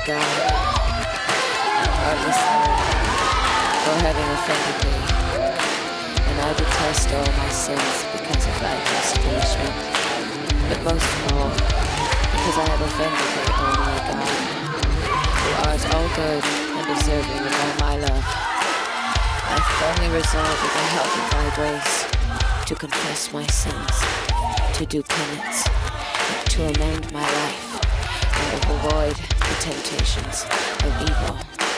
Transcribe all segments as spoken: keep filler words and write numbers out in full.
God, I'm heartless sorry for having offended thee, and I detest all my sins because of thy just punishment, but most of all, because I have offended thee, O my God, who art all good and deserving of all my love. I firmly resolve with the help of thy grace to confess my sins, to do penance, to amend my life, and to avoid the temptations of evil.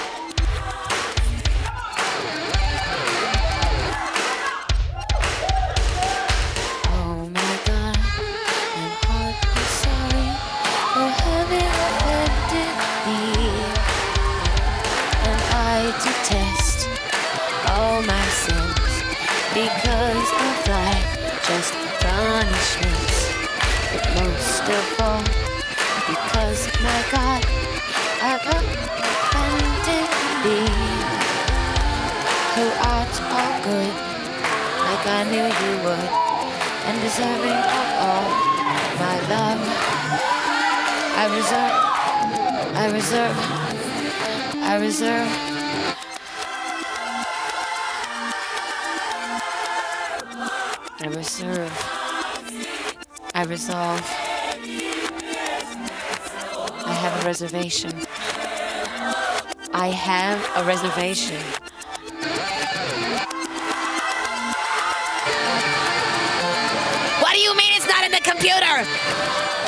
Oh my God, I'm heartily sorry for having offended thee, and I detest all my sins because of thy just punishments, but most of all, because my God, I've offended thee, who art all good, like I knew you would, and deserving of all my love. I reserve, I reserve, I reserve. I reserve, I resolve, I have a reservation. I have a reservation. What do you mean it's not in the computer?